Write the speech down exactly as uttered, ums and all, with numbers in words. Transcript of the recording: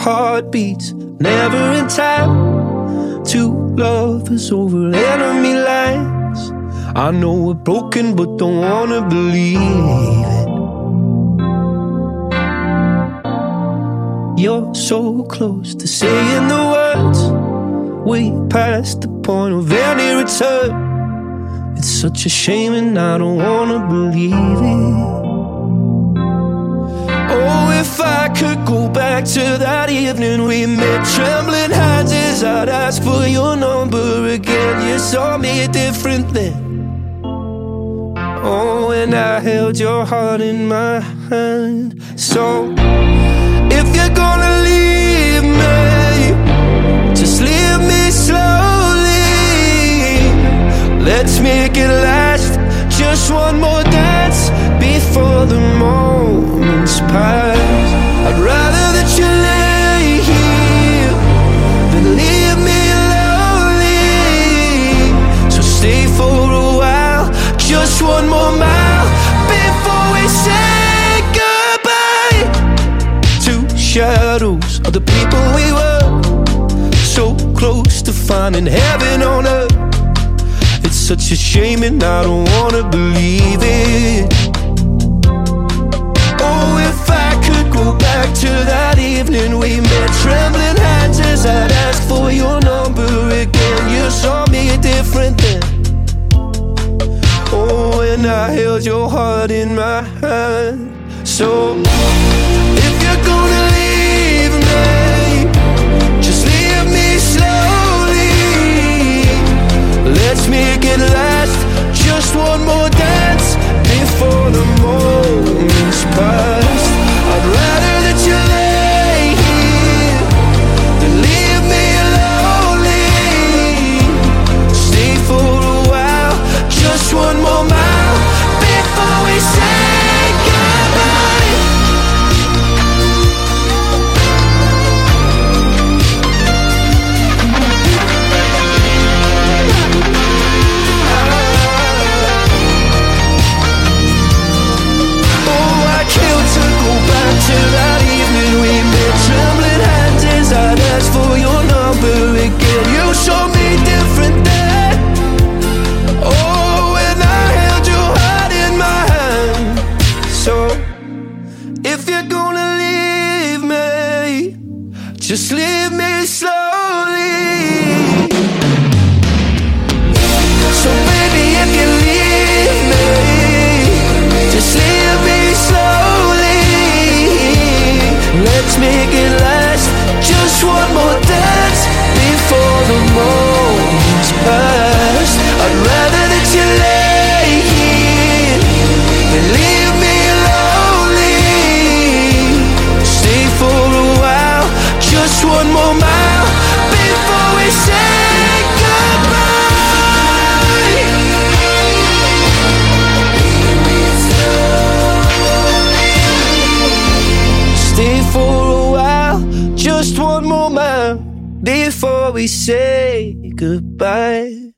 heartbeats, never in time. Two lovers over enemy lines. I know we're broken, but don't wanna believe it. You're so close to saying the words. We passed the point of any return. It's such a shame and I don't wanna believe it. Oh, if I could go back to that evening we met, trembling hands as I'd ask for your number again. You saw me different then. Oh, and I held your heart in my hand. So, if you're gonna leave me, just leave me slowly. Let's make it last, just one more dance before the moment's past. I'd rather that you lay here than leave me lonely. So stay for a while, just one more mile before we say goodbye. Two shadows of the people we were, so close to finding heaven on earth. It's such a shame and I don't wanna believe it. Oh, if I could go back to that evening we met, trembling hands as I'd ask for your number again. You saw me different then. Oh, and I held your heart in my hand. So, if you're gonna leave me, just leave me slowly. Let's make it last, just one more dance before the moment's past. I'd rather that you lay here than leave me lonely. Stay for a while, just one more mile before we say goodbye. To that evening we met, trembling hands as I'd ask for your number again. You showed me different then. Oh, and I held your heart in my hand. So, if you're gonna leave me, just leave me slowly. So baby, if you leave me, just leave me slowly. Let's make it last, just one more dance before the moment's past. I'd rather that you lay here than leave me lonely. Stay for a while, just one more mile before we say goodbye. Stay for a while, just one more mile before we say goodbye.